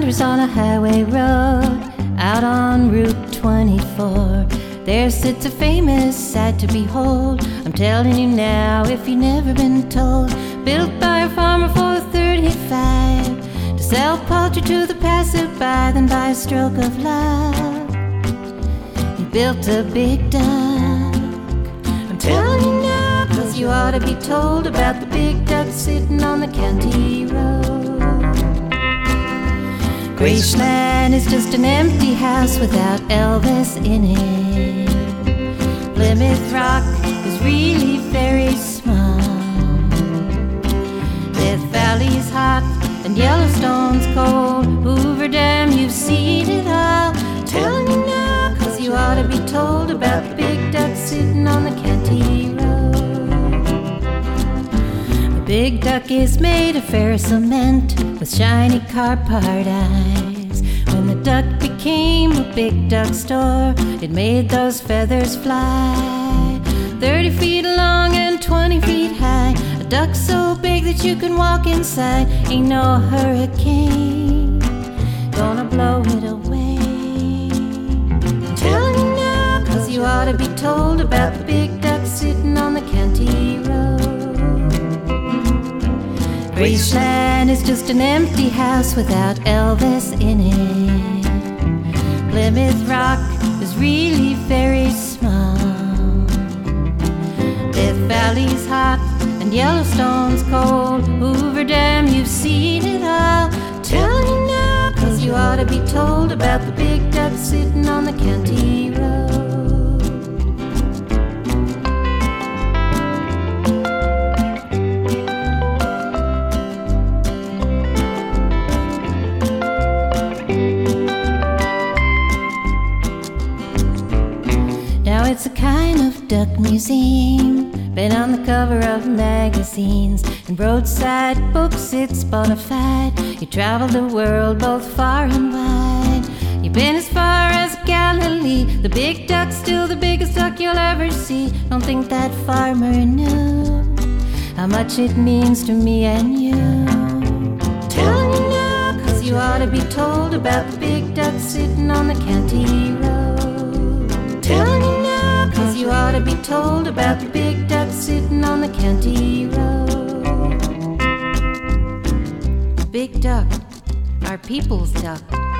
wanders on a highway road out on Route 24. There sits a famous sight to behold. I'm telling you now if you've never been told. Built by a farmer for 35 to sell poultry to the passerby. Then by a stroke of luck he built a big duck. I'm telling you now cause you ought to be told about the big duck sitting on the county road. Graceland is just an empty house without Elvis in it. Plymouth Rock is really very small. Death Valley's hot and Yellowstone's cold. Hoover Dam, you've seen it all. Telling you now cause you ought to be told about the big duck sitting on the county road. The big duck is made of ferrous cement with shiny car-part eyes. When the duck became a big duck store, it made those feathers fly. 30 feet long and 20 feet high. A duck so big that you can walk inside. Ain't no hurricane gonna blow it away. I'm telling you now cause you ought to be told about the big duck sitting on the county road. Graceland is just an empty house without Elvis in it. Plymouth Rock is really very small. Death Valley's hot and Yellowstone's cold. Hoover Dam, you've seen it all. Telling you now cause you ought to be told about the big duck sitting on the county road. It's a kind of duck museum, been on the cover of magazines and roadside books. It's bona fide. You traveled the world both far and wide. You've been as far as Galilee. The big duck's still the biggest duck you'll ever see. Don't think that farmer knew how much it means to me and you. Telling you now cause you ought to be told about the big duck sitting on the county road. Telling you cause you ought to be told about the big duck sitting on the county road. Big duck, our people's duck.